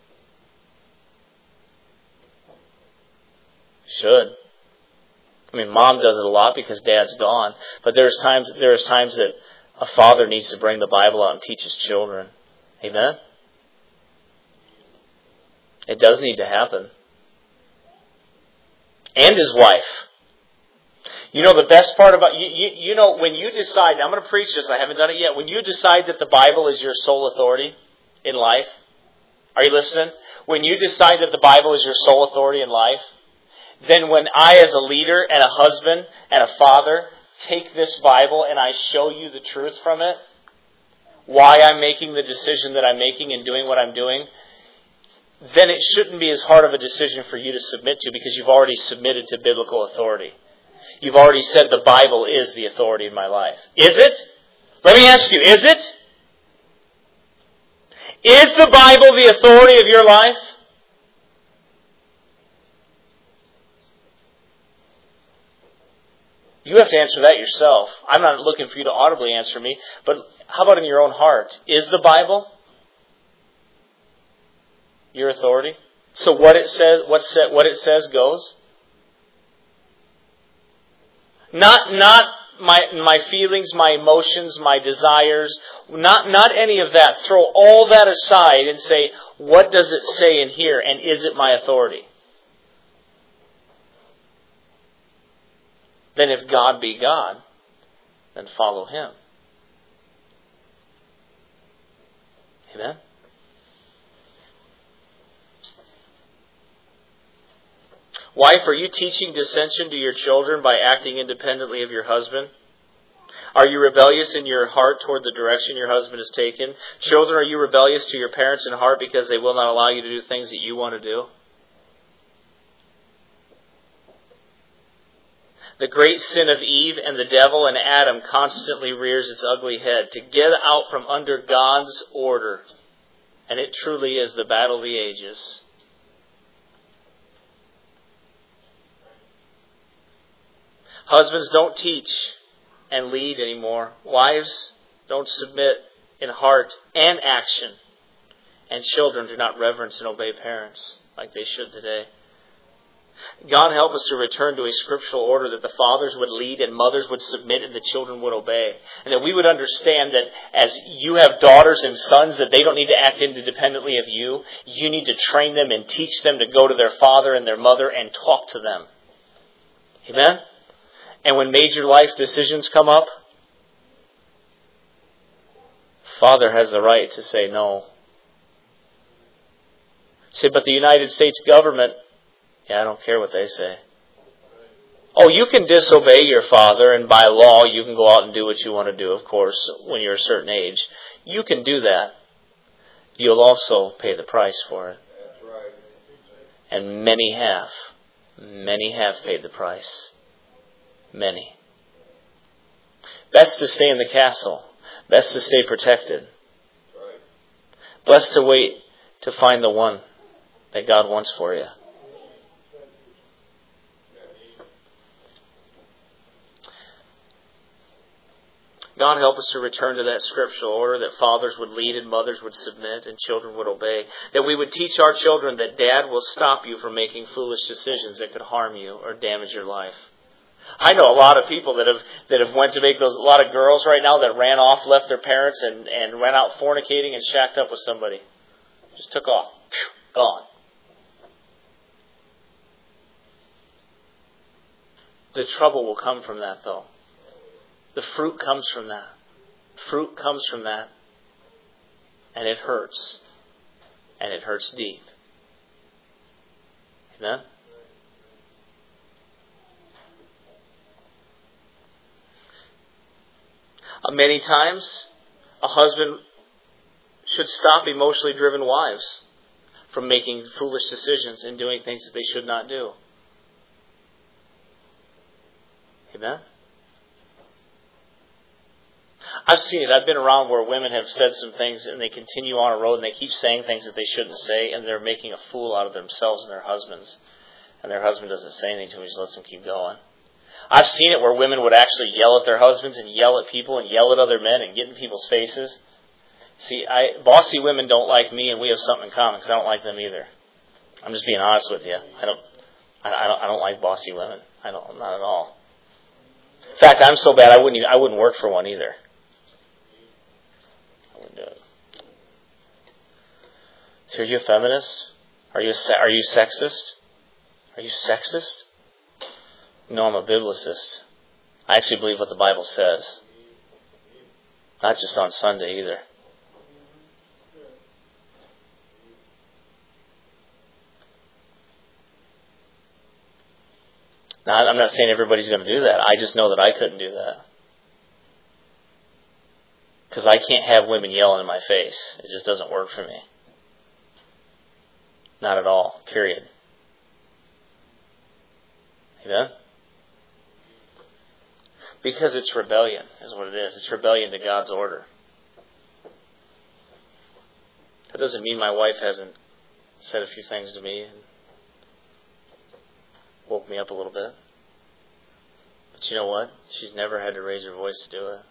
Should. I mean, mom does it a lot because dad's gone. But there's times there's times that a father needs to bring the Bible out and teach his children. Amen? It does need to happen. And his wife. You know the best part about, you, you, you know, when you decide, I'm going to preach this, I haven't done it yet. When you decide that the Bible is your sole authority in life, are you listening? When you decide that the Bible is your sole authority in life, then when I as a leader and a husband and a father take this Bible and I show you the truth from it, why I'm making the decision that I'm making and doing what I'm doing, then it shouldn't be as hard of a decision for you to submit to because you've already submitted to biblical authority. You've already said the Bible is the authority in my life. Is it? Let me ask you, is it? Is the Bible the authority of your life? You have to answer that yourself. I'm not looking for you to audibly answer me, but how about in your own heart? Is the Bible your authority? So what it says, what sa- what it says goes. Not not my my feelings, my emotions, my desires, not not any of that. Throw all that aside and say, what does it say in here, and is it my authority? Then if God be God, then follow Him. Amen? Wife, are you teaching dissension to your children by acting independently of your husband? Are you rebellious in your heart toward the direction your husband has taken? Children, are you rebellious to your parents in heart because they will not allow you to do things that you want to do? The great sin of Eve and the devil and Adam constantly rears its ugly head to get out from under God's order. And it truly is the battle of the ages. Husbands, don't teach and lead anymore. Wives, don't submit in heart and action. And children, do not reverence and obey parents like they should today. God help us to return to a scriptural order that the fathers would lead and mothers would submit and the children would obey. And that we would understand that as you have daughters and sons, that they don't need to act independently of you. You need to train them and teach them to go to their father and their mother and talk to them. Amen? And when major life decisions come up, father has the right to say no. Say, but the United States government, yeah, I don't care what they say. Oh, you can disobey your father, and by law you can go out and do what you want to do, of course, when you're a certain age. You can do that. You'll also pay the price for it. And many have. Many have paid the price. Many. Best to stay in the castle. Best to stay protected. Best to wait to find the one that God wants for you. God help us to return to that scriptural order that fathers would lead and mothers would submit and children would obey. That we would teach our children that dad will stop you from making foolish decisions that could harm you or damage your life. I know a lot of people that have that have went to make those, a lot of girls right now that ran off, left their parents and, and ran out fornicating and shacked up with somebody. Just took off. Gone. The trouble will come from that though. The fruit comes from that. Fruit comes from that. And it hurts. And it hurts deep. Amen? Uh, many times, a husband should stop emotionally driven wives from making foolish decisions and doing things that they should not do. Amen? I've seen it. I've been around where women have said some things and they continue on a road and they keep saying things that they shouldn't say and they're making a fool out of themselves and their husbands. And their husband doesn't say anything to them, he just lets them keep going. I've seen it where women would actually yell at their husbands and yell at people and yell at other men and get in people's faces. See, I, bossy women don't like me and we have something in common because I don't like them either. I'm just being honest with you. I don't, I, I don't, I don't like bossy women. I don't, not at all. In fact, I'm so bad I wouldn't even, I wouldn't work for one either. So are you a feminist? Are you a, are you sexist? Are you sexist? No, I'm a biblicist. I actually believe what the Bible says. Not just on Sunday either. Now, I'm not saying everybody's going to do that. I just know that I couldn't do that. Because I can't have women yelling in my face. It just doesn't work for me. Not at all. Period. Amen? Because it's rebellion, is what it is. It's rebellion to God's order. That doesn't mean my wife hasn't said a few things to me and woke me up a little bit. But you know what? She's never had to raise her voice to do it.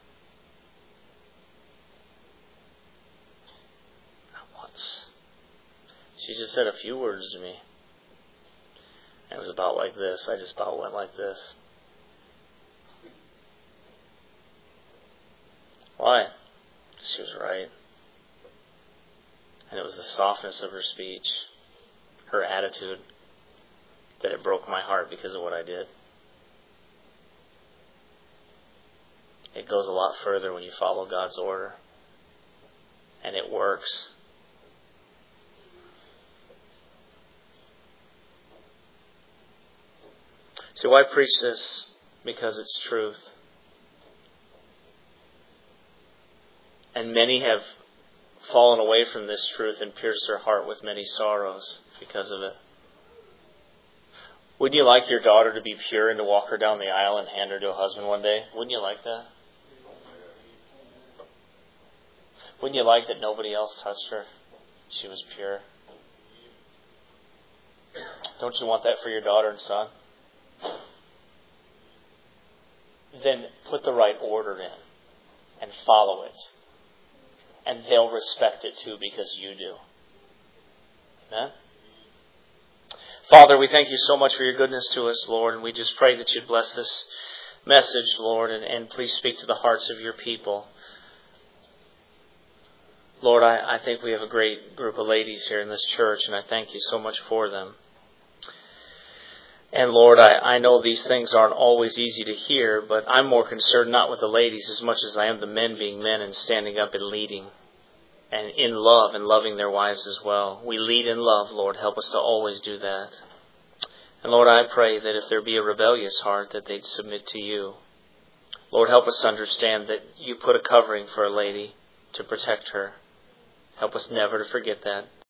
Not once. She just said a few words to me. And it was about like this. I just about went like this. Why? She was right. And it was the softness of her speech, her attitude, that it broke my heart because of what I did. It goes a lot further when you follow God's order. And it works. So why preach this? Because it's truth. And many have fallen away from this truth and pierced their heart with many sorrows because of it. Wouldn't you like your daughter to be pure and to walk her down the aisle and hand her to a husband one day? Wouldn't you like that? Wouldn't you like that nobody else touched her? She was pure. Don't you want that for your daughter and son? Then put the right order in and follow it. And they'll respect it too because you do. Amen? Father, we thank you so much for your goodness to us, Lord, and we just pray that you'd bless this message, Lord, and, and please speak to the hearts of your people. Lord, I, I think we have a great group of ladies here in this church, and I thank you so much for them. And Lord, I, I know these things aren't always easy to hear, but I'm more concerned not with the ladies as much as I am the men being men and standing up and leading. And in love and loving their wives as well. We lead in love, Lord. Help us to always do that. And Lord, I pray that if there be a rebellious heart, that they'd submit to you. Lord, help us to understand that you put a covering for a lady to protect her. Help us never to forget that.